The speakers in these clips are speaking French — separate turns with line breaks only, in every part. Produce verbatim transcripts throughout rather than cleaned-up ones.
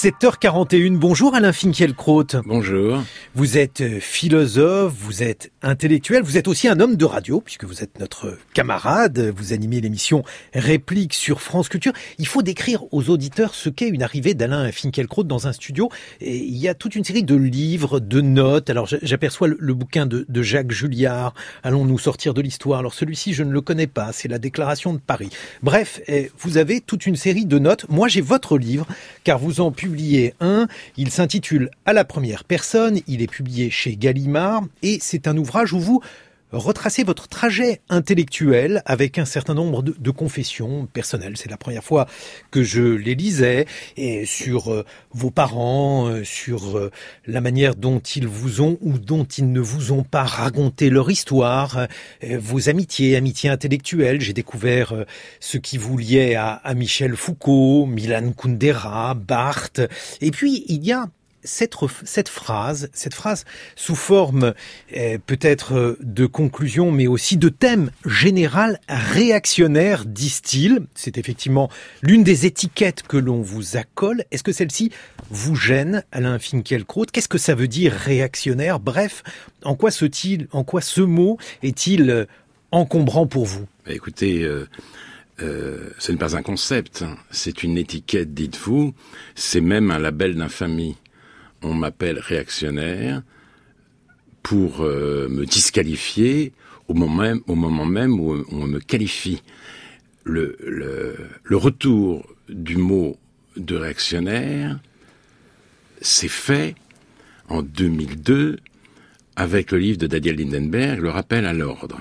sept heures quarante et une, bonjour Alain Finkielkraut.
Bonjour.
Vous êtes philosophe, vous êtes intellectuel, vous êtes aussi un homme de radio, puisque vous êtes notre camarade, vous animez l'émission Réplique sur France Culture. Il faut décrire aux auditeurs ce qu'est une arrivée d'Alain Finkielkraut dans un studio. Et il y a toute une série de livres, de notes. Alors j'aperçois le, le bouquin de, de Jacques Julliard, Allons-nous sortir de l'histoire. Alors celui-ci, je ne le connais pas, c'est la Déclaration de Paris. Bref, vous avez toute une série de notes. Moi, j'ai votre livre, car vous en publié un, il s'intitule « À la première personne », il est publié chez Gallimard, et c'est un ouvrage où vous retracez votre trajet intellectuel avec un certain nombre de, de confessions personnelles. C'est la première fois que je les lisais, et sur euh, vos parents, euh, sur euh, la manière dont ils vous ont ou dont ils ne vous ont pas raconté leur histoire, euh, vos amitiés, amitiés intellectuelles. J'ai découvert euh, ce qui vous liait à, à Michel Foucault, Milan Kundera, Barthes. Et puis, il y a Cette, cette phrase, cette phrase sous forme euh, peut-être de conclusion, mais aussi de thème général réactionnaire, disent-ils. C'est effectivement l'une des étiquettes que l'on vous accole. Est-ce que celle-ci vous gêne, Alain Finkielkraut? Qu'est-ce que ça veut dire réactionnaire? Bref, en quoi ce, en quoi ce mot est-il encombrant pour vous?
Écoutez, euh, euh, ce n'est pas un concept, c'est une étiquette, dites-vous. C'est même un label d'infamie. On m'appelle réactionnaire pour euh, me disqualifier au moment même, au moment même où on me qualifie. Le, le, le retour du mot de réactionnaire s'est fait en deux mille deux avec le livre de Daniel Lindenberg, Le rappel à l'ordre.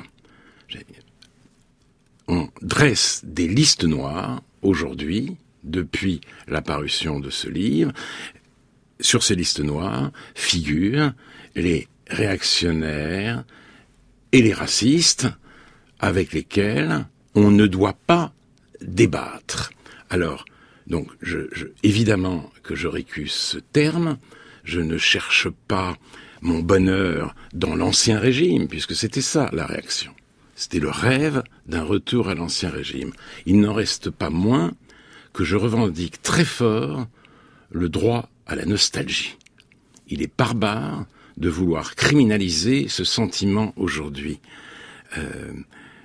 On dresse des listes noires aujourd'hui, depuis la parution de ce livre. Sur ces listes noires figurent les réactionnaires et les racistes avec lesquels on ne doit pas débattre. Alors, donc, je, je, évidemment que je récuse ce terme, je ne cherche pas mon bonheur dans l'ancien régime, puisque c'était ça la réaction. C'était le rêve d'un retour à l'ancien régime. Il n'en reste pas moins que je revendique très fort le droit à la nostalgie. Il est barbare de vouloir criminaliser ce sentiment aujourd'hui. Euh,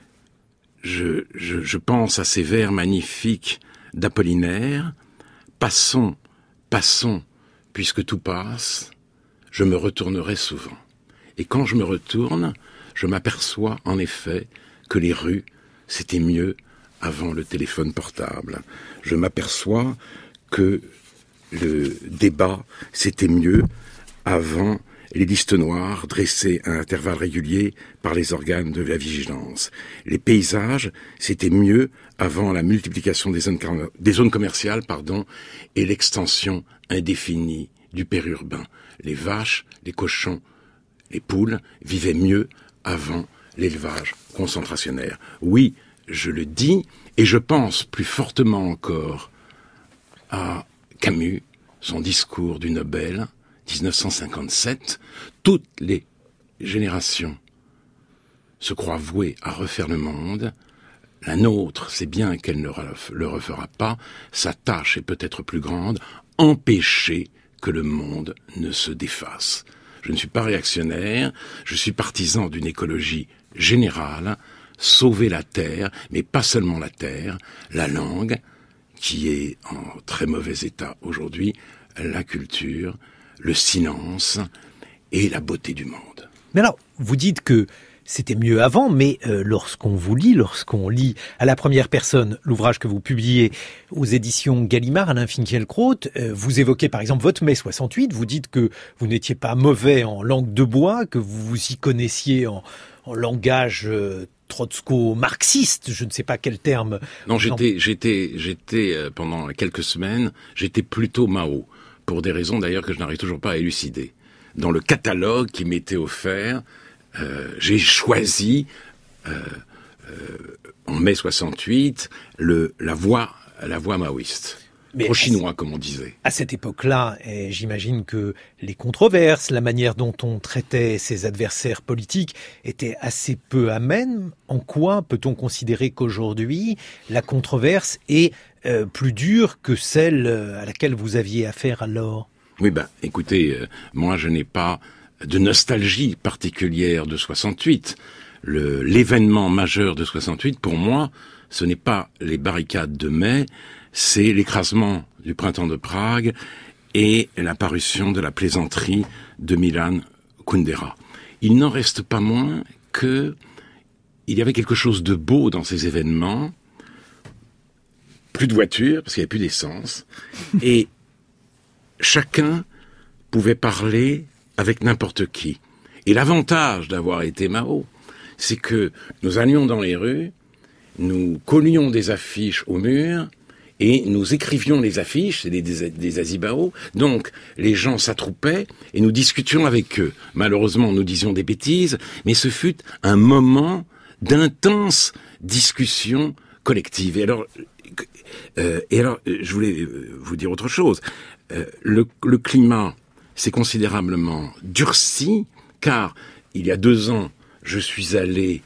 je, je, je pense à ces vers magnifiques d'Apollinaire. Passons, passons, puisque tout passe, je me retournerai souvent. Et quand je me retourne, je m'aperçois en effet que les rues, c'était mieux avant le téléphone portable. Je m'aperçois que le débat, c'était mieux avant les listes noires dressées à intervalles réguliers par les organes de la vigilance. Les paysages, c'était mieux avant la multiplication des zones, des zones commerciales, pardon, et l'extension indéfinie du périurbain. Les vaches, les cochons, les poules vivaient mieux avant l'élevage concentrationnaire. Oui, je le dis, et je pense plus fortement encore à Camus, son discours du Nobel, dix-neuf cent cinquante-sept, toutes les générations se croient vouées à refaire le monde. La nôtre sait bien qu'elle ne le refera pas. Sa tâche est peut-être plus grande, empêcher que le monde ne se défasse. Je ne suis pas réactionnaire, je suis partisan d'une écologie générale, sauver la terre, mais pas seulement la terre, la langue, qui est en très mauvais état aujourd'hui, la culture, le silence et la beauté du monde.
Mais alors, vous dites que c'était mieux avant, mais euh, lorsqu'on vous lit, lorsqu'on lit à la première personne l'ouvrage que vous publiez aux éditions Gallimard, Alain Finkielkraut, euh, vous évoquez par exemple votre mai soixante-huit, vous dites que vous n'étiez pas mauvais en langue de bois, que vous vous y connaissiez en, en langage euh, trotsko-marxiste, je ne sais pas quel terme.
Non, j'étais, j'étais, j'étais euh, pendant quelques semaines, j'étais plutôt Mao, pour des raisons d'ailleurs que je n'arrive toujours pas à élucider. Dans le catalogue qui m'était offert, euh, j'ai choisi euh, euh, en mai soixante-huit le la voie la voie maoïste.
Mais
trop chinois, comme on disait.
À cette époque-là, eh, j'imagine que les controverses, la manière dont on traitait ses adversaires politiques étaient assez peu amènes. En quoi peut-on considérer qu'aujourd'hui, la controverse est euh, plus dure que celle à laquelle vous aviez affaire alors ?
Oui, ben, écoutez, euh, moi je n'ai pas de nostalgie particulière de soixante-huit. Le, l'événement majeur de soixante-huit, pour moi, ce n'est pas les barricades de mai, c'est l'écrasement du printemps de Prague et la parution de la plaisanterie de Milan Kundera. Il n'en reste pas moins que il y avait quelque chose de beau dans ces événements. Plus de voitures, parce qu'il n'y avait plus d'essence, et chacun pouvait parler avec n'importe qui. Et l'avantage d'avoir été Mao, c'est que nous allions dans les rues, nous collions des affiches au mur, et nous écrivions les affiches, c'est des, des, des azibao, donc les gens s'attroupaient et nous discutions avec eux. Malheureusement, nous disions des bêtises, mais ce fut un moment d'intense discussion collective. Et alors, euh, et alors je voulais vous dire autre chose. Euh, le, le climat s'est considérablement durci, car il y a deux ans, je suis allé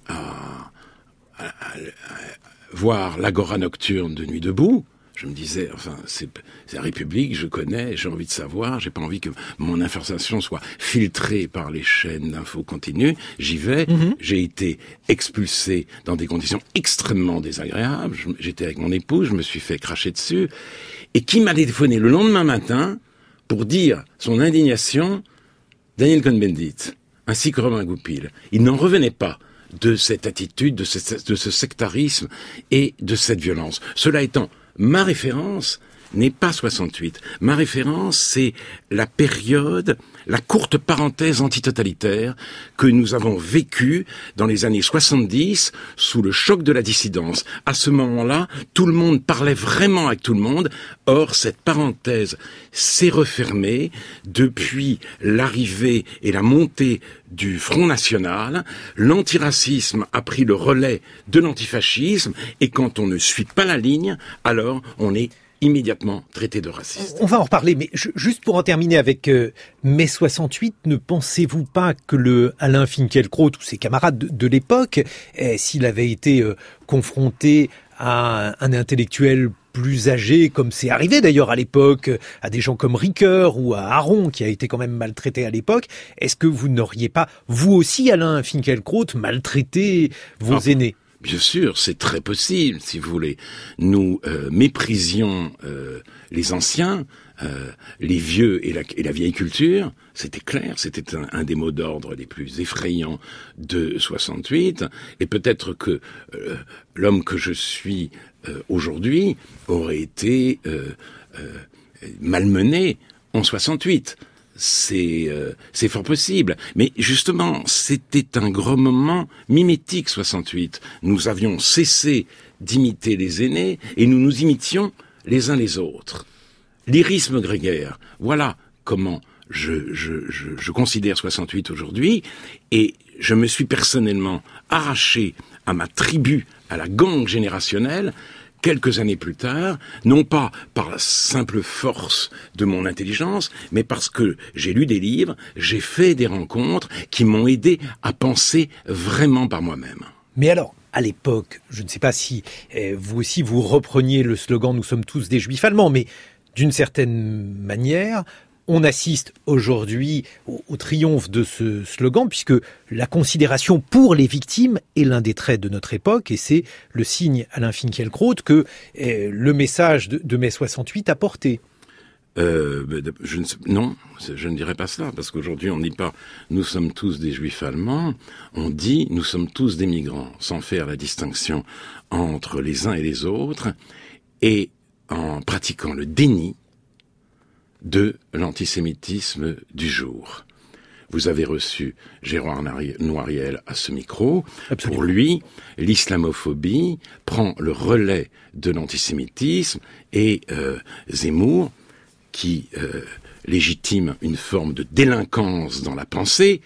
à, à, à, à voir l'Agora nocturne de Nuit debout. Je me disais, enfin, c'est, c'est la République, je connais, j'ai envie de savoir, j'ai pas envie que mon information soit filtrée par les chaînes d'infos continues. J'y vais, mmh. J'ai été expulsé dans des conditions extrêmement désagréables. Je, j'étais avec mon épouse, je me suis fait cracher dessus. Et qui m'a téléphoné le lendemain matin pour dire son indignation, Daniel Cohn-Bendit, ainsi que Romain Goupil. Il n'en revenait pas de cette attitude, de ce, de ce sectarisme et de cette violence. Cela étant, ma référence n'est pas soixante-huit. Ma référence, c'est la période, la courte parenthèse antitotalitaire que nous avons vécue dans les années soixante-dix sous le choc de la dissidence. À ce moment-là, tout le monde parlait vraiment avec tout le monde. Or, cette parenthèse s'est refermée depuis l'arrivée et la montée du Front National. L'antiracisme a pris le relais de l'antifascisme et quand on ne suit pas la ligne, alors on est immédiatement traité de raciste.
On va en reparler, mais juste pour en terminer avec euh, mai soixante-huit, ne pensez-vous pas que le Alain Finkielkraut ou ses camarades de, de l'époque, eh, s'il avait été euh, confronté à un, un intellectuel plus âgé, comme c'est arrivé d'ailleurs à l'époque, à des gens comme Ricoeur ou à Aron, qui a été quand même maltraité à l'époque, est-ce que vous n'auriez pas, vous aussi Alain Finkielkraut, maltraité vos ah. aînés ?
Bien sûr, c'est très possible, si vous voulez. Nous euh, méprisions euh, les anciens, euh, les vieux et la, et la vieille culture. C'était clair, c'était un, un des mots d'ordre les plus effrayants de soixante-huit. Et peut-être que euh, l'homme que je suis euh, aujourd'hui aurait été euh, euh, malmené en soixante-huit. C'est euh, c'est fort possible. Mais justement, c'était un gros moment mimétique, soixante-huit. Nous avions cessé d'imiter les aînés et nous nous imitions les uns les autres. Lyrisme grégaire, voilà comment je, je, je, je considère soixante-huit aujourd'hui. Et je me suis personnellement arraché à ma tribu, à la gangue générationnelle, quelques années plus tard, non pas par la simple force de mon intelligence, mais parce que j'ai lu des livres, j'ai fait des rencontres qui m'ont aidé à penser vraiment par moi-même.
Mais alors, à l'époque, je ne sais pas si euh, vous aussi vous repreniez le slogan « Nous sommes tous des juifs allemands », mais d'une certaine manière, on assiste aujourd'hui au, au triomphe de ce slogan, puisque la considération pour les victimes est l'un des traits de notre époque, et c'est le signe Alain Finkielkraut que eh, le message de, de mai soixante-huit a porté.
Euh, je ne, non, je ne dirais pas cela, parce qu'aujourd'hui on ne dit pas « nous sommes tous des juifs allemands », on dit « nous sommes tous des migrants », sans faire la distinction entre les uns et les autres, et en pratiquant le déni de l'antisémitisme du jour. Vous avez reçu Gérard Noiriel à ce micro. Absolument. Pour lui, l'islamophobie prend le relais de l'antisémitisme et euh, Zemmour, qui euh, légitime une forme de délinquance dans la pensée,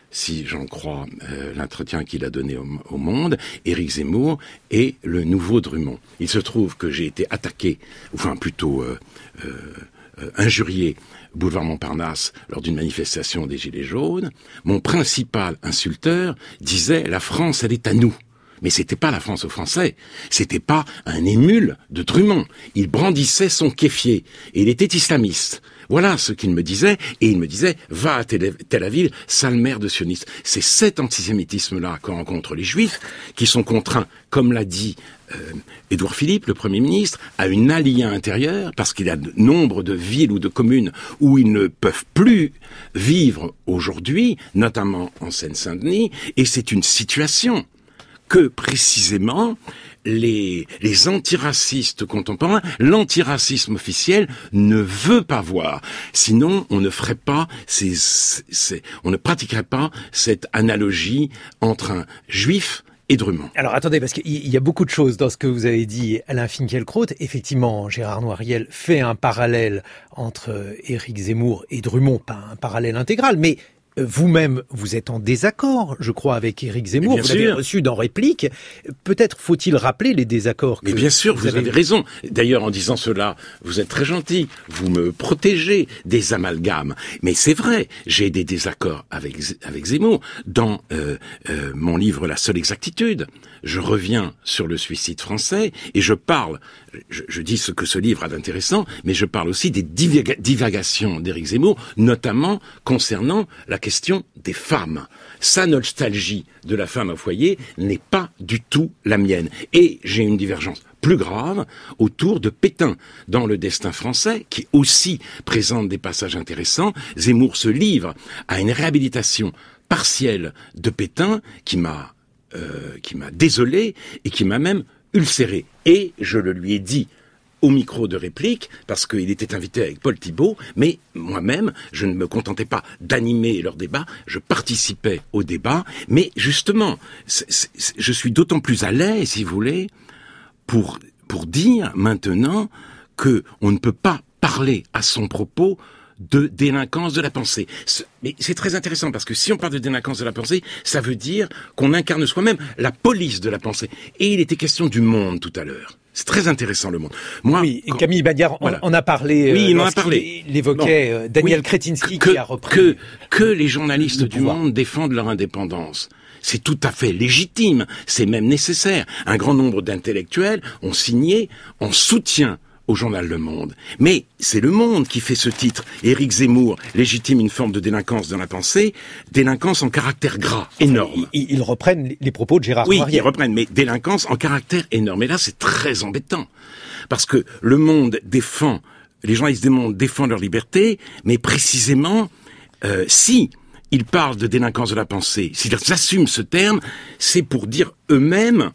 si j'en crois euh, l'entretien qu'il a donné au, au Monde, Éric Zemmour est le nouveau Drummond. Il se trouve que j'ai été attaqué, enfin plutôt euh, euh, euh, injurié, boulevard Montparnasse, lors d'une manifestation des Gilets jaunes. Mon principal insulteur disait « La France, elle est à nous ». Mais c'était pas la France aux Français, c'était pas un émule de Drummond. Il brandissait son kéfier, et il était islamiste. Voilà ce qu'il me disait, et il me disait « Va à Tel Aviv, sale mère de sioniste ». C'est cet antisémitisme-là que rencontrent les Juifs, qui sont contraints, comme l'a dit euh, Édouard Philippe, le Premier ministre, à une alia intérieure, parce qu'il y a de nombre de villes ou de communes où ils ne peuvent plus vivre aujourd'hui, notamment en Seine-Saint-Denis, et c'est une situation que précisément les, les antiracistes contemporains, l'antiracisme officiel ne veut pas voir. Sinon, on ne ferait pas, ces, ces, on ne pratiquerait pas cette analogie entre un juif et Drummond.
Alors attendez, parce qu'il y a beaucoup de choses dans ce que vous avez dit, Alain Finkielkraut. Effectivement, Gérard Noiriel fait un parallèle entre Éric Zemmour et Drummond, pas un parallèle intégral, mais vous-même, vous êtes en désaccord, je crois, avec Éric Zemmour. Vous l'avez reçu dans Réplique. Peut-être faut-il rappeler les désaccords que
Mais bien sûr,
vous,
vous
avez...
avez raison. D'ailleurs, en disant cela, vous êtes très gentil. Vous me protégez des amalgames. Mais c'est vrai, j'ai des désaccords avec, avec Zemmour. Dans euh, euh, mon livre « La seule exactitude », je reviens sur le suicide français et je parle, je, je dis ce que ce livre a d'intéressant, mais je parle aussi des divaga- divagations d'Éric Zemmour, notamment concernant la question des femmes. Sa nostalgie de la femme au foyer n'est pas du tout la mienne. Et j'ai une divergence plus grave autour de Pétain. Dans Le Destin français, qui aussi présente des passages intéressants, Zemmour se livre à une réhabilitation partielle de Pétain qui m'a euh, qui m'a désolé et qui m'a même ulcéré. Et je le lui ai dit au micro de Réplique, parce qu'il était invité avec Paul Thibault, mais moi-même, je ne me contentais pas d'animer leur débat, je participais au débat, mais justement, c'est, c'est, je suis d'autant plus à l'aise, si vous voulez, pour, pour dire maintenant que on ne peut pas parler à son propos de délinquance de la pensée. Mais c'est très intéressant, parce que si on parle de délinquance de la pensée, ça veut dire qu'on incarne soi-même la police de la pensée. Et il était question du monde tout à l'heure. C'est très intéressant, le monde. Moi,
oui,
quand...
Camille Bagnard
voilà.
en a parlé.
Oui, il
euh,
en a parlé.
Il évoquait bon. euh, Daniel
oui,
Kretinsky
que,
qui a repris.
Que, que les journalistes du monde défendent leur indépendance. C'est tout à fait légitime. C'est même nécessaire. Un grand nombre d'intellectuels ont signé en soutien au journal Le Monde. Mais c'est Le Monde qui fait ce titre. Éric Zemmour légitime une forme de délinquance dans la pensée, délinquance en caractère gras, énorme.
Ils, ils reprennent les propos de Gérard
Oui,
Noiriel.
ils reprennent, mais délinquance en caractère énorme. Et là, c'est très embêtant. Parce que Le Monde défend, les journalistes du Monde défendent leur liberté, mais précisément, euh, si ils parlent de délinquance de la pensée, s'ils assument ce terme, c'est pour dire eux-mêmes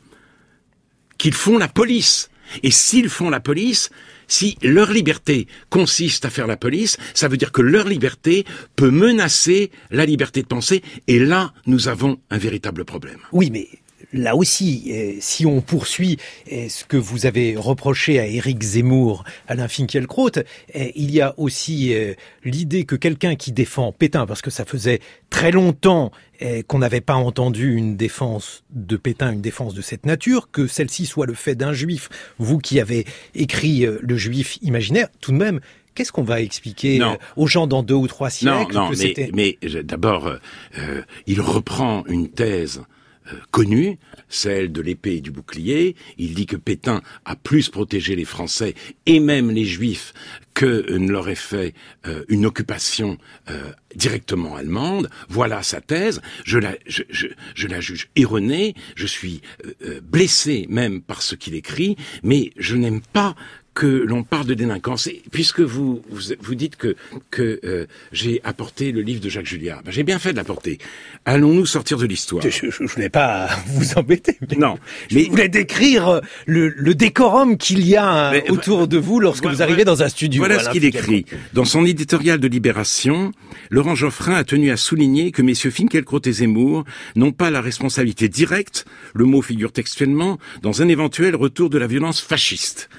qu'ils font la police. Et s'ils font la police, si leur liberté consiste à faire la police, ça veut dire que leur liberté peut menacer la liberté de penser. Et là, nous avons un véritable problème.
Oui, mais là aussi, euh, si on poursuit euh, ce que vous avez reproché à Éric Zemmour, Alain Finkielkraut, euh, il y a aussi euh, l'idée que quelqu'un qui défend Pétain, parce que ça faisait très longtemps euh, qu'on n'avait pas entendu une défense de Pétain, une défense de cette nature, que celle-ci soit le fait d'un juif, vous qui avez écrit euh, Le Juif imaginaire, tout de même, qu'est-ce qu'on va expliquer euh, aux gens dans deux ou trois siècles
Non, non,
que
mais,
c'était...
mais d'abord, euh, il reprend une thèse Euh, connue, celle de l'épée et du bouclier. Il dit que Pétain a plus protégé les Français et même les Juifs que ne l'aurait fait euh, une occupation euh, directement allemande. Voilà sa thèse. Je la, je, je, je la juge erronée. Je suis euh, blessé même par ce qu'il écrit, mais je n'aime pas que l'on parle de délinquance. Et puisque vous, vous vous dites que que euh, j'ai apporté le livre de Jacques Julliard, ben, j'ai bien fait de l'apporter. Allons-nous sortir de l'histoire.
Je, je, je voulais pas vous embêter. Mais
non,
je
mais
voulais décrire le, le décorum qu'il y a mais, autour de vous lorsque
voilà,
vous arrivez dans un studio.
Voilà ce qu'il écrit. Dans son éditorial de Libération, Laurent Geoffrin a tenu à souligner que messieurs Finkielkraut et Zemmour n'ont pas la responsabilité directe, le mot figure textuellement, dans un éventuel retour de la violence fasciste.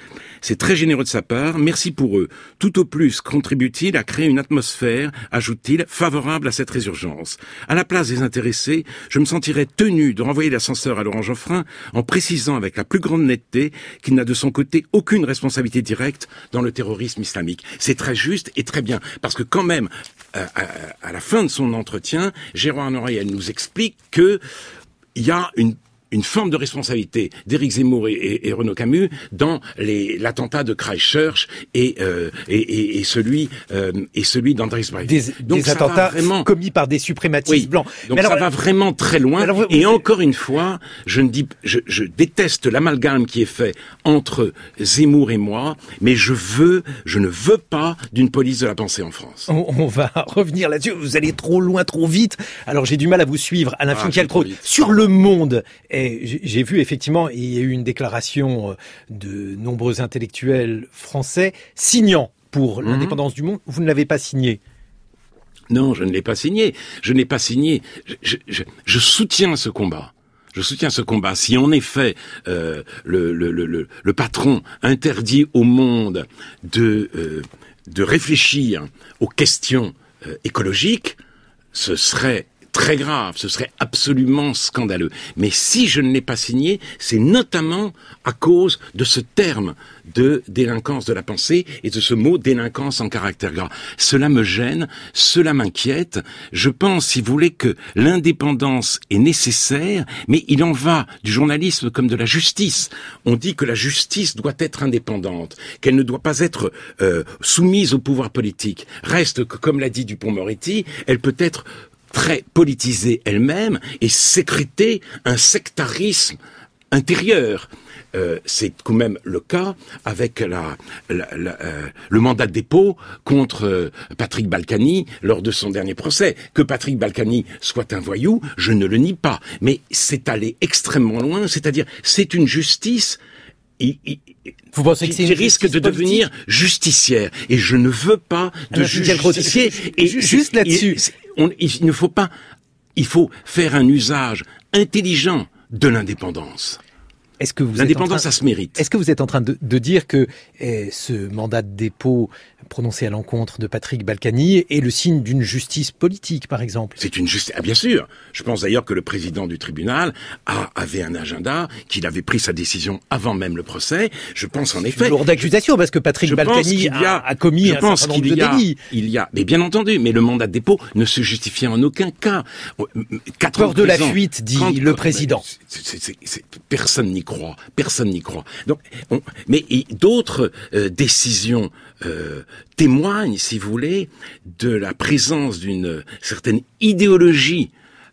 C'est très généreux de sa part. Merci pour eux. Tout au plus contribue-t-il à créer une atmosphère, ajoute-t-il, favorable à cette résurgence. À la place des intéressés, je me sentirais tenu de renvoyer l'ascenseur à Laurent Geoffrin en précisant avec la plus grande netteté qu'il n'a de son côté aucune responsabilité directe dans le terrorisme islamique. C'est très juste et très bien, parce que quand même, à, à, à la fin de son entretien, Gérard Noiriel nous explique que il y a une une forme de responsabilité d'Éric Zemmour et, et, et Renaud Camus dans les, l'attentat de Christchurch et, euh, et, et, et celui euh, et celui d'Andreas Breivik.
Des, donc des attentats vraiment commis par des suprématistes oui, blancs.
Donc
mais
ça
alors,
va vraiment très loin. Alors, vous, et vous... encore une fois, je ne dis, je, je déteste l'amalgame qui est fait entre Zemmour et moi, mais je veux, je ne veux pas d'une police de la pensée en France.
On, on va revenir là-dessus. Vous allez trop loin, trop vite. Alors j'ai du mal à vous suivre. Alain ah, Finkielkraut, sur Le Monde. Et j'ai vu effectivement, il y a eu une déclaration de nombreux intellectuels français signant pour mmh. l'indépendance du monde. Vous ne l'avez pas signé.
Non, je ne l'ai pas signé. Je n'ai pas signé. Je, je, je soutiens ce combat. Je soutiens ce combat. Si en effet euh, le, le, le, le patron interdit au monde de, euh, de réfléchir aux questions euh, écologiques, ce serait très grave, ce serait absolument scandaleux. Mais si je ne l'ai pas signé, c'est notamment à cause de ce terme de délinquance de la pensée et de ce mot délinquance en caractère gras. Cela me gêne, cela m'inquiète. Je pense, si vous voulez, que l'indépendance est nécessaire, mais il en va du journalisme comme de la justice. On dit que la justice doit être indépendante, qu'elle ne doit pas être euh, soumise au pouvoir politique. Reste que, comme l'a dit Dupond-Moretti, elle peut être très politisée elle-même et sécréter un sectarisme intérieur. Euh, c'est quand même le cas avec la, la, la, euh, le mandat de dépôt contre euh, Patrick Balkany lors de son dernier procès. Que Patrick Balkany soit un voyou, je ne le nie pas, mais c'est allé extrêmement loin, c'est-à-dire c'est une justice il, il,
Vous pensez que c'est
qui risque de politique devenir justicière. Et je ne veux pas de justicier.
Et juste là-dessus,
il, on, il ne faut pas. Il faut faire un usage intelligent de l'indépendance.
Est-ce que vous
L'indépendance,
train,
ça se mérite.
Est-ce que vous êtes en train de, de dire que eh, ce mandat de dépôt prononcé à l'encontre de Patrick Balkany est le signe d'une justice politique, par exemple?
C'est une justice, ah, bien sûr. Je pense d'ailleurs que le président du tribunal a, avait un agenda, qu'il avait pris sa décision avant même le procès. Je pense en effet.
Une lourde accusation, parce que Patrick Balkany a, a commis un certain nombre de délits.
Il y a, mais bien entendu, mais le mandat de dépôt ne se justifie en aucun cas.
Peur de la fuite, dit quand, le président.
C'est, c'est, c'est, c'est, personne n'y croit. Personne n'y croit. Donc, on, mais d'autres euh, décisions euh, témoignent, si vous voulez, de la présence d'une certaine idéologie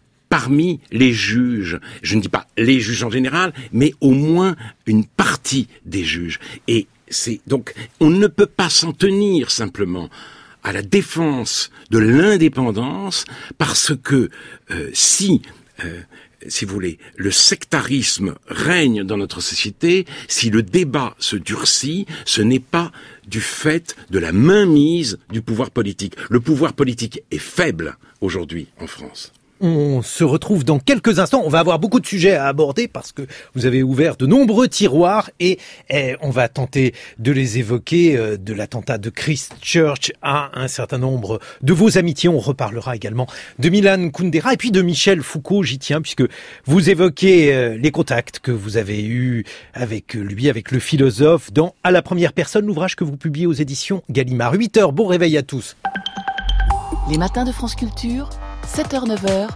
parmi les juges. Je ne dis pas les juges en général, mais au moins une partie des juges. Et c'est donc, on ne peut pas s'en tenir simplement à la défense de l'indépendance, parce que euh, si euh, si vous voulez, le sectarisme règne dans notre société, si le débat se durcit, ce n'est pas du fait de la mainmise du pouvoir politique. Le pouvoir politique est faible aujourd'hui en France.
On se retrouve dans quelques instants. On va avoir beaucoup de sujets à aborder parce que vous avez ouvert de nombreux tiroirs et, et on va tenter de les évoquer, euh, de l'attentat de Christchurch à un certain nombre de vos amitiés. On reparlera également de Milan Kundera et puis de Michel Foucault. J'y tiens puisque vous évoquez euh, les contacts que vous avez eus avec lui, avec le philosophe dans À la première personne, l'ouvrage que vous publiez aux éditions Gallimard. huit heures, bon réveil à tous.
Les matins de France Culture, sept heures neuf heures,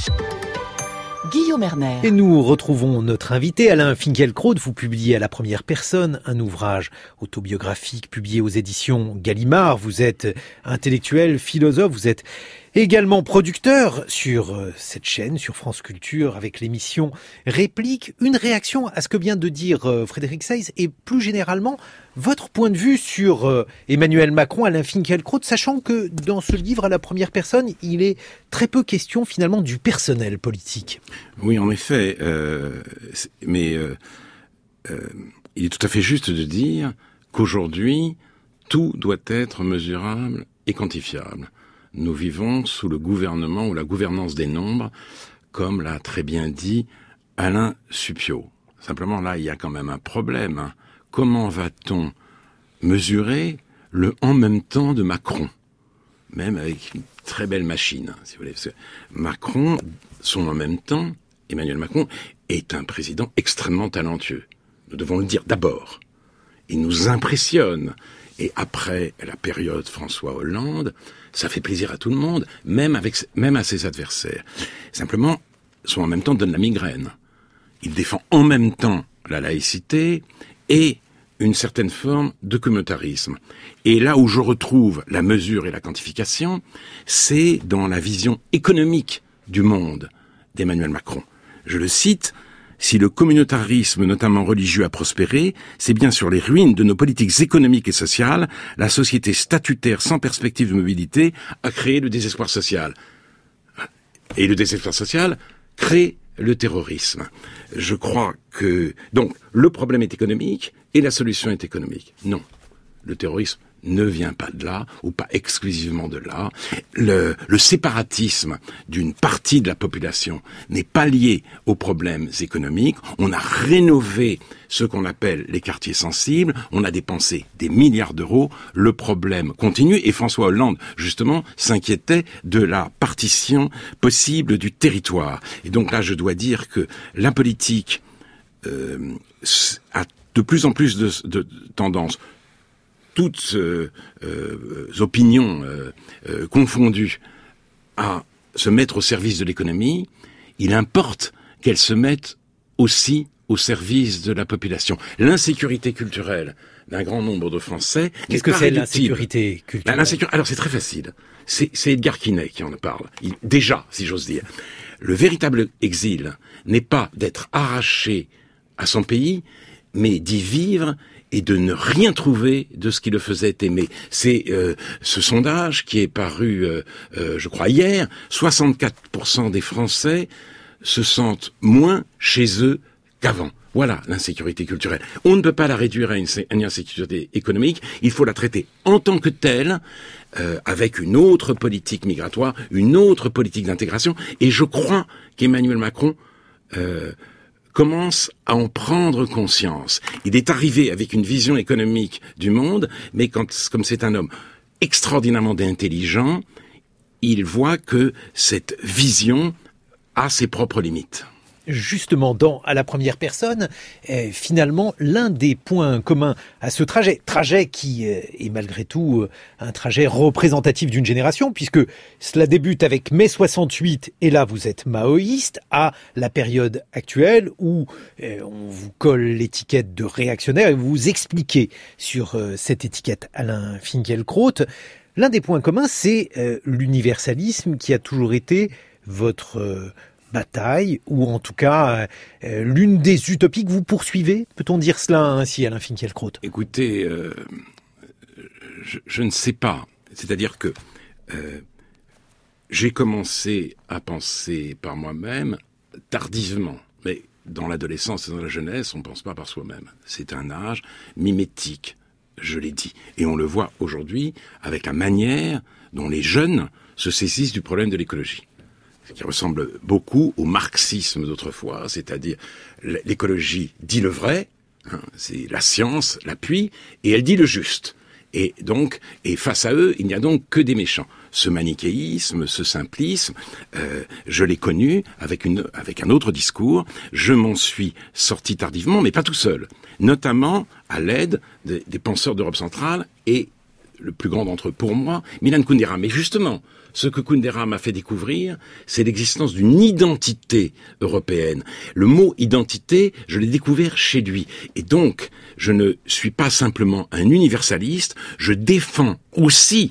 Guillaume Erner.
Et nous retrouvons notre invité Alain Finkielkraut. Vous publiez À la première personne un ouvrage autobiographique publié aux éditions Gallimard. Vous êtes intellectuel, philosophe, vous êtes également producteur sur cette chaîne, sur France Culture, avec l'émission Réplique. Une réaction à ce que vient de dire Frédéric Seyss et plus généralement votre point de vue sur Emmanuel Macron, Alain Finkielkraut, sachant que dans ce livre À la première personne, il est très peu question finalement du personnel politique.
Oui, en effet, euh, mais euh, euh, il est tout à fait juste de dire qu'aujourd'hui, tout doit être mesurable et quantifiable. Nous vivons sous le gouvernement ou la gouvernance des nombres, comme l'a très bien dit Alain Supiot. Simplement, là, il y a quand même un problème. Hein. comment va-t-on mesurer le « en même temps » de Macron, même avec une très belle machine, si vous voulez. Parce que Macron, son « en même temps », Emmanuel Macron, est un président extrêmement talentueux. Nous devons le dire d'abord. Il nous impressionne. Et après la période François Hollande, ça fait plaisir à tout le monde, même avec, même à ses adversaires. Simplement, son « en même temps » donne la migraine. Il défend en même temps la laïcité et une certaine forme de communautarisme. Et là où je retrouve la mesure et la quantification, c'est dans la vision économique du monde d'Emmanuel Macron. Je le cite, « Si le communautarisme, notamment religieux, a prospéré, c'est bien sur les ruines de nos politiques économiques et sociales. La société statutaire sans perspective de mobilité a créé le désespoir social. » Et le désespoir social crée le terrorisme. Je crois que... Donc, le problème est économique et la solution est économique. Non, le terrorisme ne vient pas de là, ou pas exclusivement de là. Le, le séparatisme d'une partie de la population n'est pas lié aux problèmes économiques. On a rénové ce qu'on appelle les quartiers sensibles, on a dépensé des milliards d'euros, le problème continue, et François Hollande, justement, s'inquiétait de la partition possible du territoire. Et donc là, je dois dire que la politique euh, a de plus en plus de, de tendance, toutes euh, euh, opinions euh, euh, confondues, à se mettre au service de l'économie. Il importe qu'elles se mettent aussi au service de la population. L'insécurité culturelle d'un grand nombre de Français...
Qu'est-ce que c'est l'insécurité culturelle?
Ben, l'insécurité, alors c'est très facile. C'est, c'est Edgar Quinet qui en parle. Il, déjà, si j'ose dire. Le véritable exil n'est pas d'être arraché à son pays, mais d'y vivre et de ne rien trouver de ce qui le faisait aimer. C'est euh, ce sondage qui est paru, euh, euh, je crois, hier. soixante-quatre pour cent des Français se sentent moins chez eux qu'avant. Voilà l'insécurité culturelle. On ne peut pas la réduire à une, une insécurité économique. Il faut la traiter en tant que telle, euh, avec une autre politique migratoire, une autre politique d'intégration. Et je crois qu'Emmanuel Macron... Euh, commence à en prendre conscience. Il est arrivé avec une vision économique du monde, mais quand, comme c'est un homme extraordinairement intelligent, il voit que cette vision a ses propres limites.
Justement, dans à la première personne, euh, finalement, l'un des points communs à ce trajet, trajet qui euh, est malgré tout euh, un trajet représentatif d'une génération, puisque cela débute avec mai soixante-huit, et là vous êtes maoïste, à la période actuelle où euh, on vous colle l'étiquette de réactionnaire et vous vous expliquez sur euh, cette étiquette, Alain Finkielkraut. L'un des points communs, c'est euh, l'universalisme qui a toujours été votre... Euh, bataille, ou en tout cas euh, l'une des utopies que vous poursuivez. Peut-on dire cela ainsi, Alain Finkielkraut?
Écoutez, euh, je, je ne sais pas. C'est-à-dire que euh, j'ai commencé à penser par moi-même tardivement. Mais dans l'adolescence et dans la jeunesse, on ne pense pas par soi-même. C'est un âge mimétique, je l'ai dit. Et on le voit aujourd'hui avec la manière dont les jeunes se saisissent du problème de l'écologie, qui ressemble beaucoup au marxisme d'autrefois, c'est-à-dire l'écologie dit le vrai, hein, c'est la science l'appuie, et elle dit le juste. Et donc, et face à eux, il n'y a donc que des méchants. Ce manichéisme, ce simplisme, euh, je l'ai connu avec une, avec un autre discours. Je m'en suis sorti tardivement, mais pas tout seul. Notamment à l'aide des, des penseurs d'Europe centrale et le plus grand d'entre eux pour moi, Milan Kundera. Mais justement, ce que Kundera m'a fait découvrir, c'est l'existence d'une identité européenne. Le mot identité, je l'ai découvert chez lui. Et donc, je ne suis pas simplement un universaliste, je défends aussi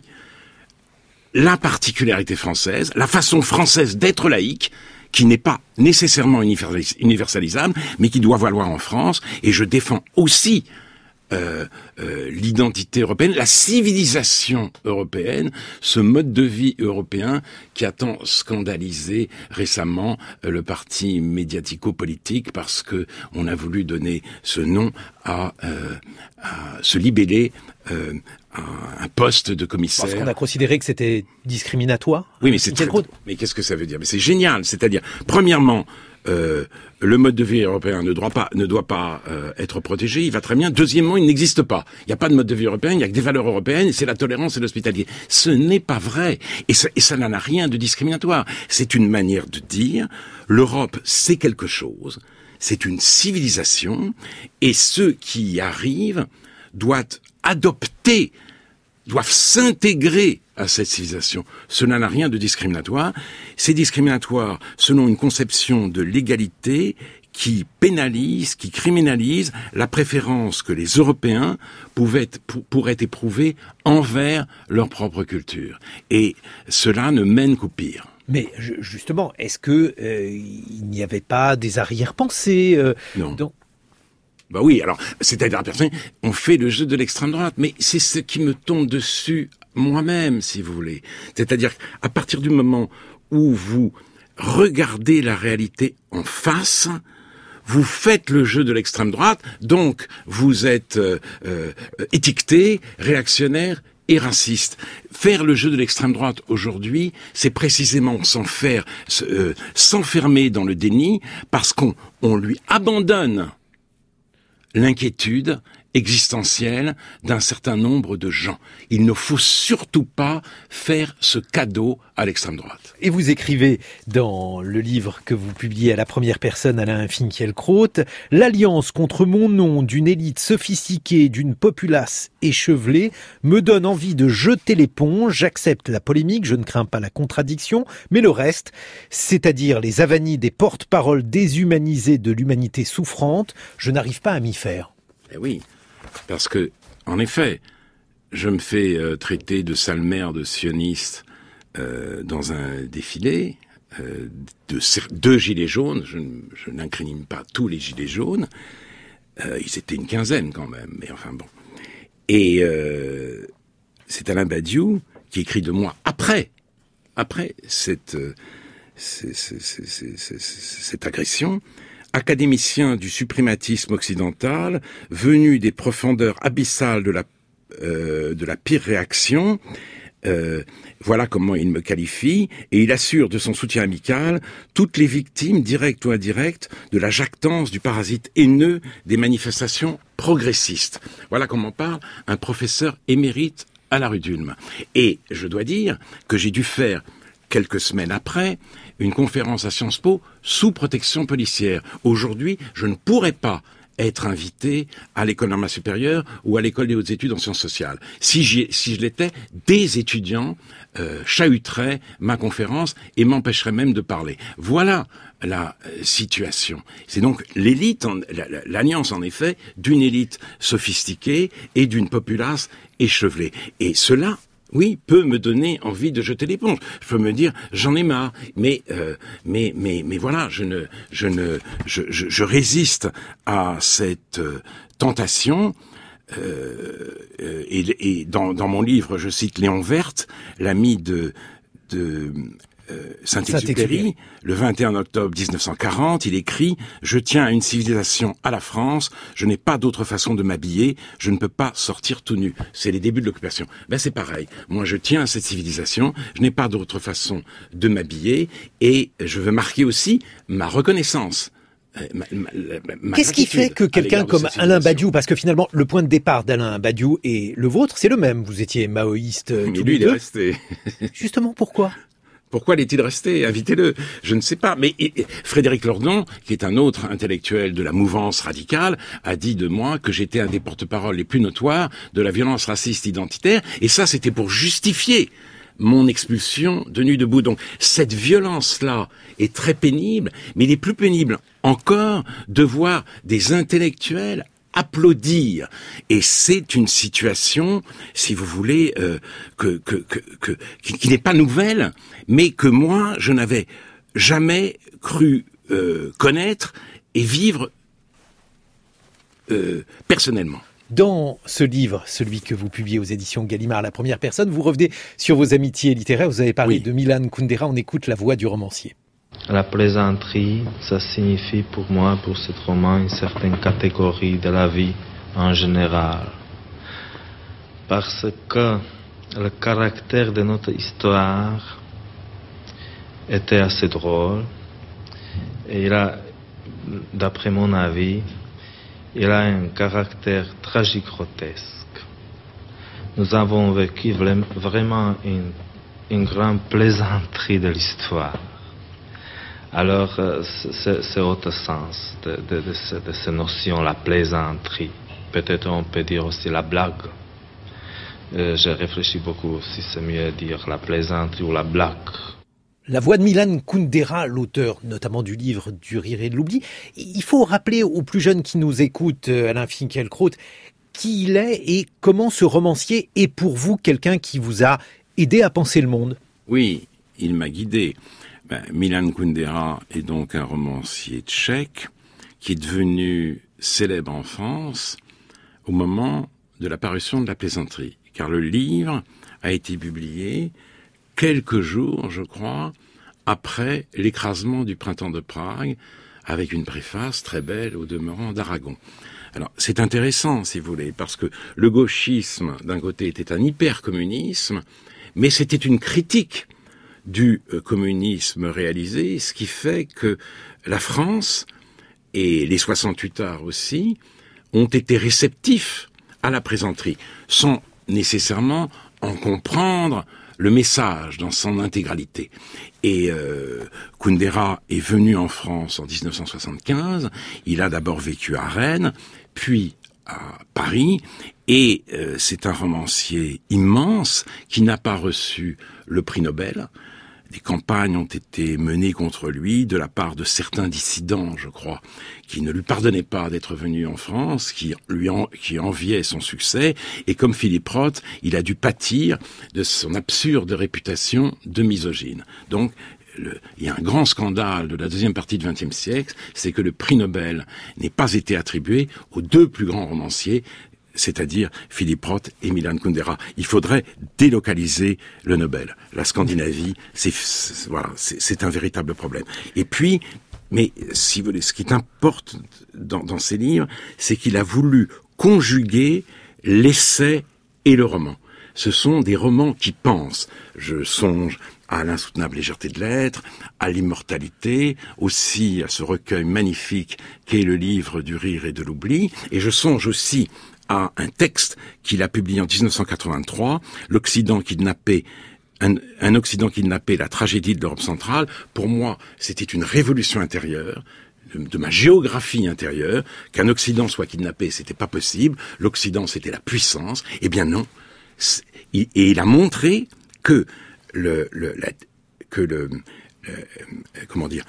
la particularité française, la façon française d'être laïque, qui n'est pas nécessairement universalisable, mais qui doit valoir en France. Et je défends aussi Euh, euh, l'identité européenne, la civilisation européenne, ce mode de vie européen qui a tant scandalisé récemment euh, le parti médiatico-politique parce que on a voulu donner ce nom à, euh, à ce libellé euh, un, un poste de commissaire.
Parce qu'on a considéré que c'était discriminatoire.
Oui, mais c'est très... Mais qu'est-ce que ça veut dire? Mais c'est génial. C'est-à-dire, premièrement, euh, le mode de vie européen ne doit pas, ne doit pas euh, être protégé. Il va très bien. Deuxièmement, il n'existe pas. Il n'y a pas de mode de vie européen. Il n'y a que des valeurs européennes. Et c'est la tolérance et l'hospitalité. Ce n'est pas vrai. Et ça, et ça n'a rien de discriminatoire. C'est une manière de dire l'Europe, c'est quelque chose. C'est une civilisation. Et ceux qui y arrivent doivent adopter, doivent s'intégrer à cette civilisation. Cela n'a rien de discriminatoire. C'est discriminatoire selon une conception de l'égalité qui pénalise, qui criminalise la préférence que les Européens pouvaient, pourraient éprouver envers leur propre culture. Et cela ne mène qu'au pire.
Mais justement, est-ce que euh, il n'y avait pas des arrière-pensées euh,
Non.
dans...
Bah oui, alors, c'est-à-dire, on fait le jeu de l'extrême droite, mais c'est ce qui me tombe dessus moi-même, si vous voulez. C'est-à-dire, à partir du moment où vous regardez la réalité en face, vous faites le jeu de l'extrême droite, donc vous êtes euh, euh, étiqueté, réactionnaire et raciste. Faire le jeu de l'extrême droite aujourd'hui, c'est précisément s'en faire, euh, s'enfermer dans le déni, parce qu'on on lui abandonne l'inquiétude existentielle d'un certain nombre de gens. Il ne faut surtout pas faire ce cadeau à l'extrême droite.
Et vous écrivez dans le livre que vous publiez à la première personne, Alain Finkielkraut, « L'alliance contre mon nom d'une élite sophistiquée, d'une populace échevelée, me donne envie de jeter l'éponge. J'accepte la polémique, je ne crains pas la contradiction, mais le reste, c'est-à-dire les avanies des porte-paroles déshumanisés de l'humanité souffrante, je n'arrive pas à m'y faire. »
Eh oui, parce que, en effet, je me fais euh, traiter de sale merde, de sioniste euh, dans un défilé euh, de deux gilets jaunes. Je, je n'incrimine pas tous les gilets jaunes. Euh, ils étaient une quinzaine quand même, mais enfin bon. Et euh, c'est Alain Badiou qui écrit de moi après, après cette, euh, cette, cette, cette, cette, cette agression. Académicien du suprématisme occidental, venu des profondeurs abyssales de la, euh, de la pire réaction, euh, voilà comment il me qualifie, et il assure de son soutien amical toutes les victimes, directes ou indirectes, de la jactance du parasite haineux des manifestations progressistes. Voilà comment parle un professeur émérite à la rue d'Ulm. Et je dois dire que j'ai dû faire, quelques semaines après, une conférence à Sciences Po sous protection policière. Aujourd'hui, je ne pourrais pas être invité à l'école normale supérieure ou à l'école des hautes études en sciences sociales. Si, j'y, si je l'étais, des étudiants euh, chahuteraient ma conférence et m'empêcheraient même de parler. Voilà la euh, situation. C'est donc l'élite, en, la, la, l'alliance en effet, d'une élite sophistiquée et d'une populace échevelée. Et cela, oui, peut me donner envie de jeter l'éponge. Je peux me dire, j'en ai marre. Mais, euh, mais, mais, mais voilà, je ne, je ne, je, je, je résiste à cette euh, tentation. Euh, et, et dans, dans mon livre, je cite Léon Werth, l'ami de, de euh, Saint-Exupéry, le vingt et un octobre dix-neuf cent quarante, il écrit « Je tiens à une civilisation à la France, je n'ai pas d'autre façon de m'habiller, je ne peux pas sortir tout nu. » C'est les débuts de l'occupation. Ben c'est pareil. Moi, je tiens à cette civilisation, je n'ai pas d'autre façon de m'habiller et je veux marquer aussi ma reconnaissance. Ma, ma, ma
Qu'est-ce qui fait que quelqu'un comme Alain Badiou, parce que finalement le point de départ d'Alain Badiou et le vôtre, c'est le même. Vous étiez maoïste tous les deux.
Mais lui, il est resté.
Justement, pourquoi ?
Pourquoi l'est-il resté ? Invitez-le. Je ne sais pas. Mais et, et, Frédéric Lordon, qui est un autre intellectuel de la mouvance radicale, a dit de moi que j'étais un des porte-paroles les plus notoires de la violence raciste identitaire. Et ça, c'était pour justifier mon expulsion de Nuit debout. Donc, cette violence-là est très pénible, mais il est plus pénible encore de voir des intellectuels applaudir. Et c'est une situation, si vous voulez, euh, que, que, que, que, qui, qui n'est pas nouvelle, mais que moi, je n'avais jamais cru euh, connaître et vivre euh, personnellement.
Dans ce livre, celui que vous publiez aux éditions Gallimard à la première personne, vous revenez sur vos amitiés littéraires. Vous avez parlé oui. de Milan Kundera. On écoute la voix du romancier.
La plaisanterie, ça signifie pour moi, pour ce roman, une certaine catégorie de la vie en général. Parce que le caractère de notre histoire était assez drôle. Et il a, d'après mon avis, il a un caractère tragique-grotesque. Nous avons vécu vraiment une, une grande plaisanterie de l'histoire. Alors, c'est, c'est autre sens de, de, de, ce, de cette notion, la plaisanterie. Peut-être on peut dire aussi la blague. Euh, j'ai réfléchi beaucoup si c'est mieux dire la plaisanterie ou la blague.
La voix de Milan Kundera, l'auteur notamment du livre Du rire et de l'oubli. Il faut rappeler aux plus jeunes qui nous écoutent, Alain Finkielkraut, qui il est et comment ce romancier est pour vous quelqu'un qui vous a aidé à penser le monde.
Oui, il m'a guidé. Ben, Milan Kundera est donc un romancier tchèque qui est devenu célèbre en France au moment de la parution de La Plaisanterie. Car le livre a été publié quelques jours, je crois, après l'écrasement du printemps de Prague, avec une préface très belle au demeurant d'Aragon. Alors, c'est intéressant, si vous voulez, parce que le gauchisme, d'un côté, était un hyper-communisme, mais c'était une critique du communisme réalisé, ce qui fait que la France, et les soixante-huit arts aussi, ont été réceptifs à la plaisanterie, sans nécessairement en comprendre le message dans son intégralité. Et euh, Kundera est venu en France en dix-neuf cent soixante-quinze, il a d'abord vécu à Rennes, puis à Paris, et euh, c'est un romancier immense qui n'a pas reçu le prix Nobel. Des campagnes ont été menées contre lui de la part de certains dissidents, je crois, qui ne lui pardonnaient pas d'être venu en France, qui lui en, qui enviaient son succès. Et comme Philippe Roth, il a dû pâtir de son absurde réputation de misogyne. Donc, le, il y a un grand scandale de la deuxième partie du vingtième siècle, c'est que le prix Nobel n'ait pas été attribué aux deux plus grands romanciers, c'est-à-dire Philippe Roth et Milan Kundera. Il faudrait délocaliser le Nobel. La Scandinavie, c'est, c'est voilà, c'est, c'est un véritable problème. Et puis, mais si vous voulez, ce qui importe dans, dans ces livres, c'est qu'il a voulu conjuguer l'essai et le roman. Ce sont des romans qui pensent. Je songe à l'insoutenable légèreté de l'être, à l'immortalité, aussi à ce recueil magnifique qu'est le livre du rire et de l'oubli, et je songe aussi à un texte qu'il a publié en dix-neuf cent quatre-vingt-trois, l'Occident kidnappé, un, un Occident kidnappé, la tragédie de l'Europe centrale. Pour moi, c'était une révolution intérieure, de, de ma géographie intérieure. Qu'un Occident soit kidnappé, c'était pas possible. L'Occident, c'était la puissance. Eh bien non. Et il a montré que le, le la, que le, le comment dire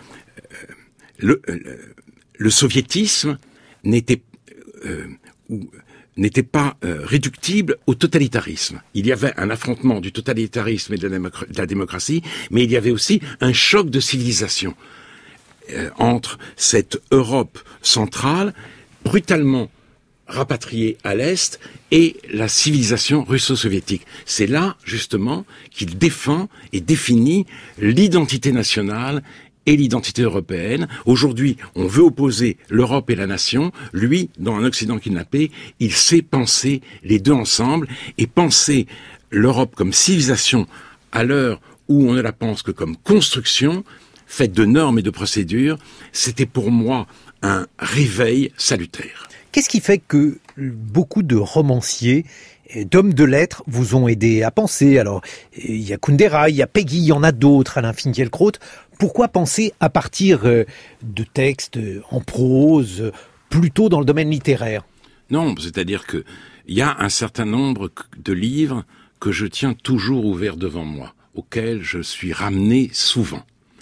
le, le, le soviétisme n'était euh, ou, n'était pas euh, réductible au totalitarisme. Il y avait un affrontement du totalitarisme et de la, démocr- de la démocratie, mais il y avait aussi un choc de civilisation euh, entre cette Europe centrale, brutalement rapatriée à l'Est, et la civilisation russo-soviétique. C'est là, justement, qu'il défend et définit l'identité nationale et l'identité européenne. Aujourd'hui, on veut opposer l'Europe et la nation. Lui, dans un Occident kidnappé, il sait penser les deux ensemble et penser l'Europe comme civilisation à l'heure où on ne la pense que comme construction, faite de normes et de procédures. C'était pour moi un réveil salutaire.
Qu'est-ce qui fait que beaucoup de romanciers, d'hommes de lettres vous ont aidé à penser? Alors, il y a Kundera, il y a Péguy, il y en a d'autres, Alain Finkielkraut. Pourquoi penser à partir de textes en prose, plutôt dans le domaine littéraire?
Non, c'est-à-dire que il y a un certain nombre de livres que je tiens toujours ouverts devant moi, auxquels je suis ramené souvent.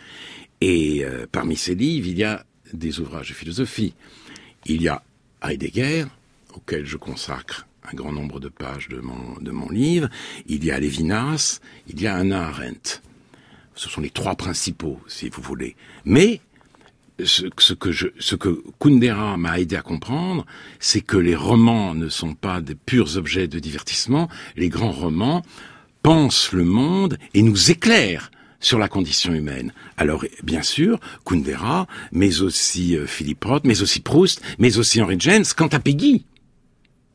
Et euh, parmi ces livres, il y a des ouvrages de philosophie. Il y a Heidegger, auquel je consacre un grand nombre de pages de mon, de mon livre. Il y a Lévinas, il y a Hannah Arendt. Ce sont les trois principaux, si vous voulez. Mais ce, ce que je, ce que Kundera m'a aidé à comprendre, c'est que les romans ne sont pas des purs objets de divertissement. Les grands romans pensent le monde et nous éclairent sur la condition humaine. Alors, bien sûr, Kundera, mais aussi euh, Philippe Roth, mais aussi Proust, mais aussi Henry James. Quant à Péguy,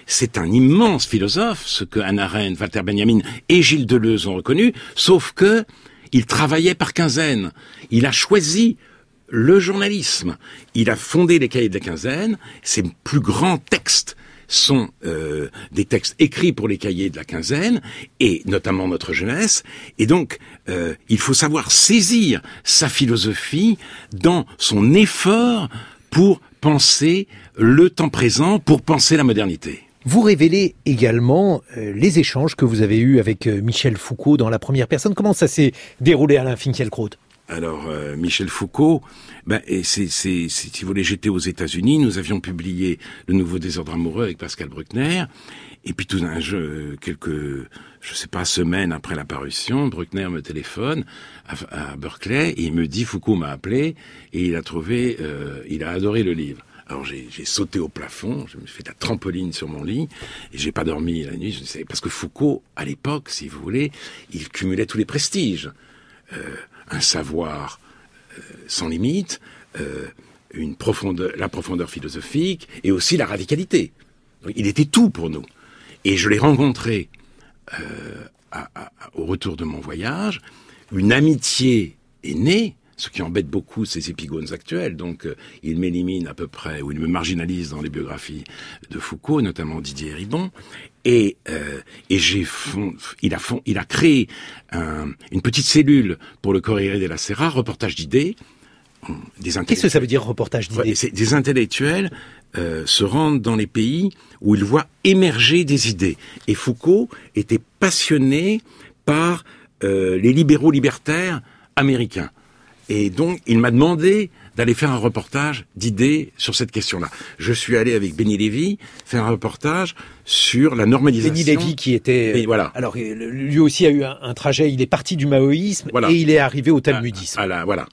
c'est un immense philosophe, ce que Hannah Arendt, Walter Benjamin et Gilles Deleuze ont reconnu, sauf que il travaillait par quinzaine. Il a choisi le journalisme. Il a fondé les cahiers de la quinzaine. Ses plus grands textes sont euh, des textes écrits pour les cahiers de la quinzaine, et notamment notre jeunesse. Et donc, euh, il faut savoir saisir sa philosophie dans son effort pour penser le temps présent, pour penser la modernité.
Vous révélez également euh, les échanges que vous avez eus avec euh, Michel Foucault dans la première personne. Comment ça s'est déroulé, Alain Finkielkraut ?
Alors, euh, Michel Foucault, ben, et c'est, c'est, c'est, si vous voulez, j'étais aux États-Unis, nous avions publié Le Nouveau Désordre Amoureux avec Pascal Bruckner, et puis tout d'un jeu, quelques, je sais pas, semaines après la parution, Bruckner me téléphone à, à Berkeley, et il me dit, Foucault m'a appelé, et il a trouvé, euh, il a adoré le livre. Alors j'ai, j'ai sauté au plafond, je me suis fait de la trampoline sur mon lit, et j'ai pas dormi la nuit, je sais, parce que Foucault, à l'époque, si vous voulez, il cumulait tous les prestiges. Euh, un savoir euh, sans limite, euh, une profondeur, la profondeur philosophique, et aussi la radicalité. Donc, il était tout pour nous. Et je l'ai rencontré euh, à, à, au retour de mon voyage, une amitié est née. Ce qui embête beaucoup ces épigones actuels, donc euh, il m'élimine à peu près, ou il me marginalise dans les biographies de Foucault, notamment Didier Ribon, et euh, et j'ai fond, il a fond, il a créé un, une petite cellule pour le Corriere della Sera, reportage d'idées, des intellectuels.
Qu'est-ce que ça veut dire reportage d'idées ?
Ouais, c'est des intellectuels euh, se rendent dans les pays où ils voient émerger des idées, et Foucault était passionné par euh, les libéraux libertaires américains. Et donc, il m'a demandé d'aller faire un reportage d'idées sur cette question-là. Je suis allé avec Benny Lévy faire un reportage sur la normalisation.
Benny Lévy qui était...
Et voilà.
Alors, lui aussi a eu un, un trajet, il est parti du maoïsme
voilà.
et il est arrivé au talmudisme.
Ah, ah là, voilà.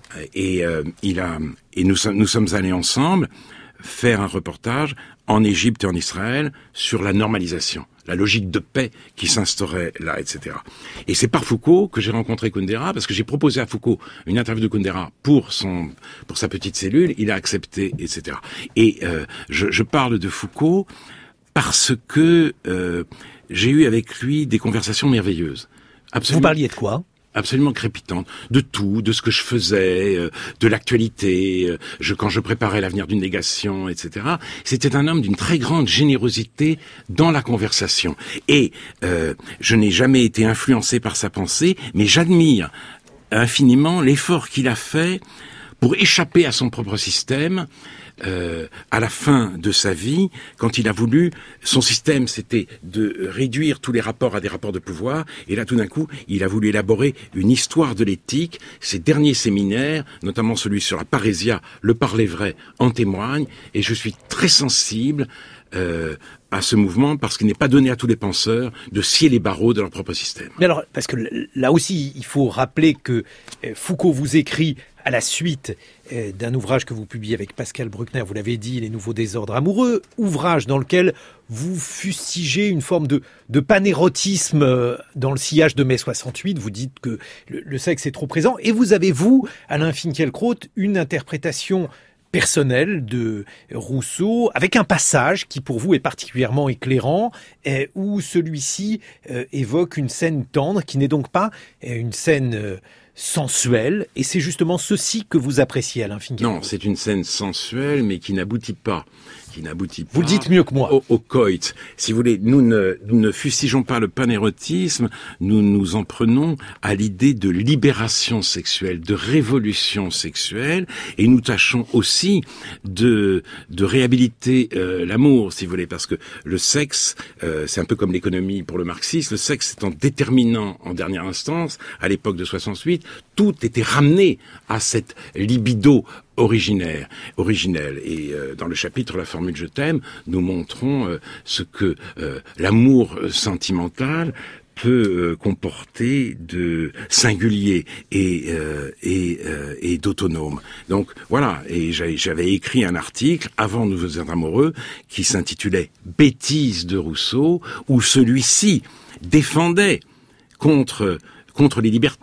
Et, euh, il a, et nous, nous sommes allés ensemble faire un reportage en Égypte et en Israël sur la normalisation, la logique de paix qui s'instaurait là, et cetera. Et c'est par Foucault que j'ai rencontré Kundera, parce que j'ai proposé à Foucault une interview de Kundera pour son, pour sa petite cellule, il a accepté, et cetera. Et euh, je, je parle de Foucault parce que euh, j'ai eu avec lui des conversations merveilleuses. Absolument.
Vous parliez de quoi ?
Absolument crépitante, de tout, de ce que je faisais, euh, de l'actualité, euh, je, quand je préparais l'avenir d'une négation, et cetera. C'était un homme d'une très grande générosité dans la conversation. Et euh, je n'ai jamais été influencé par sa pensée, mais j'admire infiniment l'effort qu'il a fait pour échapper à son propre système. Euh, à la fin de sa vie, quand il a voulu, son système c'était de réduire tous les rapports à des rapports de pouvoir, et là tout d'un coup, il a voulu élaborer une histoire de l'éthique. Ses derniers séminaires, notamment celui sur la parésia, le parler vrai, en témoignent, et je suis très sensible euh, à ce mouvement, parce qu'il n'est pas donné à tous les penseurs de scier les barreaux de leur propre système.
Mais alors, parce que là aussi, il faut rappeler que Foucault vous écrit à la suite d'un ouvrage que vous publiez avec Pascal Bruckner, vous l'avez dit, Les Nouveaux Désordres Amoureux, ouvrage dans lequel vous fustigez une forme de, de panérotisme dans le sillage de mai soixante-huit. Vous dites que le, le sexe est trop présent. Et vous avez, vous, Alain Finkielkraut, une interprétation personnelle de Rousseau, avec un passage qui pour vous est particulièrement éclairant, euh, où celui-ci euh, évoque une scène tendre, qui n'est donc pas euh, une scène euh, sensuelle, et c'est justement ceci que vous appréciez, Alain Finkielkraut.
Non, c'est une scène sensuelle, mais qui n'aboutit pas. Qui n'aboutit pas.
Vous le dites mieux que moi.
Au, au coït. Si vous voulez, nous ne, nous ne fustigeons pas le panérotisme, nous nous en prenons à l'idée de libération sexuelle, de révolution sexuelle, et nous tâchons aussi de, de réhabiliter euh, l'amour, si vous voulez, parce que le sexe, euh, c'est un peu comme l'économie pour le marxisme, le sexe étant déterminant en dernière instance, à l'époque de soixante-huit, tout était ramené à cette libido originaire, originelle. Et euh, dans le chapitre La formule je t'aime, nous montrons euh, ce que euh, l'amour sentimental peut euh, comporter de singulier et euh, et, euh, et d'autonome. Donc voilà, et j'avais écrit un article avant Nous être amoureux qui s'intitulait Bêtises de Rousseau, où celui-ci défendait contre contre les libertins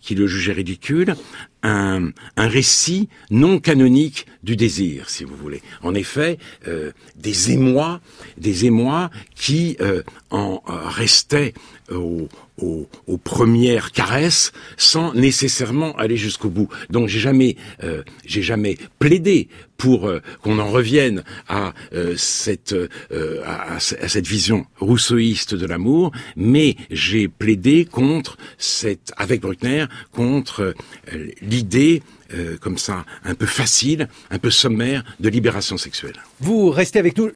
qui le jugeait ridicule, un, un récit non canonique du désir, si vous voulez. En effet, euh, des émois, des émois qui euh, en euh, restaient au Aux, aux premières caresses sans nécessairement aller jusqu'au bout. Donc j'ai jamais, euh, j'ai jamais plaidé pour euh, qu'on en revienne à euh, cette euh, à, à cette vision rousseauiste de l'amour, mais j'ai plaidé contre cette, avec Bruckner, contre euh, l'idée euh, comme ça un peu facile, un peu sommaire de libération sexuelle.
Vous restez avec nous.